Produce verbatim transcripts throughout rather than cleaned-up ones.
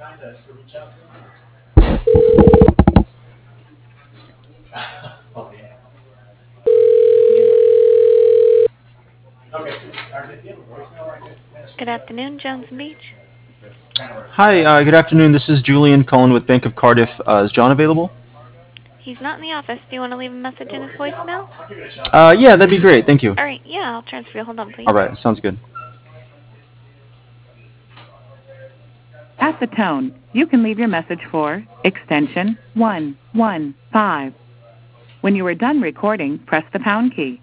Good afternoon, Johnson Beach. Hi, uh, good afternoon. This is Julian calling with Bank of Cardiff. Uh, is John available? He's not in the office. Do you want to leave a message in his voicemail? Uh, yeah, that'd be great. Thank you. All right, yeah, I'll transfer you. Hold on, All please. right, sounds good. At the tone, you can leave your message for extension one one five. When you are done recording, press the pound key.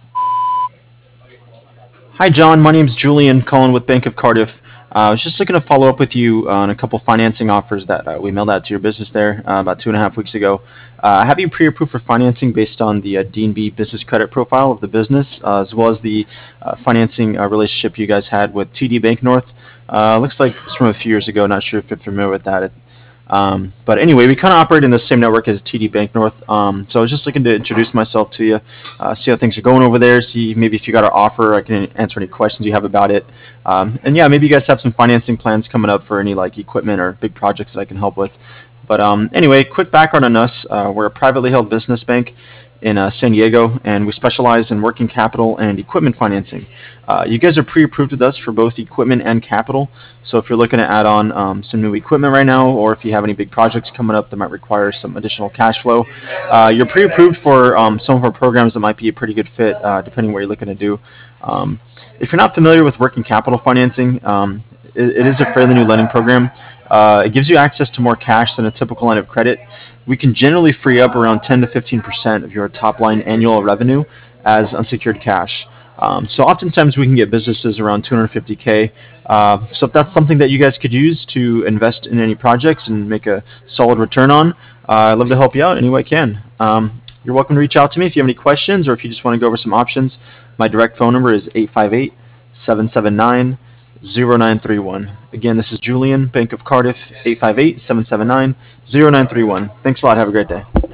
Hi, John. My name's Julian calling with Bank of Cardiff. Uh, I was just looking to follow up with you on a couple financing offers that uh, we mailed out to your business there uh, about two and a half weeks ago. Uh, I have you pre-approved for financing based on the uh, D and B business credit profile of the business, uh, as well as the uh, financing uh, relationship you guys had with T D Bank North. Uh, looks like it's from a few years ago. Not sure if you're familiar with that. Um, but anyway, we kind of operate in the same network as T D Bank North. Um, so I was just looking to introduce myself to you, uh, see how things are going over there, see maybe if you got our offer, I can answer any questions you have about it. Um, and yeah, maybe you guys have some financing plans coming up for any like equipment or big projects that I can help with. But um, anyway, quick background on us. Uh, we're a privately held business bank in uh, San Diego, and we specialize in working capital and equipment financing. Uh, you guys are pre-approved with us for both equipment and capital. So if you're looking to add on um, some new equipment right now, or if you have any big projects coming up that might require some additional cash flow, uh, you're pre-approved for um, some of our programs that might be a pretty good fit, uh, depending what you're looking to do. Um, if you're not familiar with working capital financing, um, it, it is a fairly new lending program. Uh, it gives you access to more cash than a typical line of credit. We can generally free up around ten to fifteen percent of your top line annual revenue as unsecured cash. Um, so oftentimes we can get businesses around two hundred fifty K. Uh, so if that's something that you guys could use to invest in any projects and make a solid return on, uh, I'd love to help you out any way I can. Um, you're welcome to reach out to me if you have any questions or if you just want to go over some options. My direct phone number is eight five eight, seven seven nine, zero nine three one. Again, this is Julian, Bank of Cardiff, eight five eight, seven seven nine, zero nine three one. Thanks a lot. Have a great day.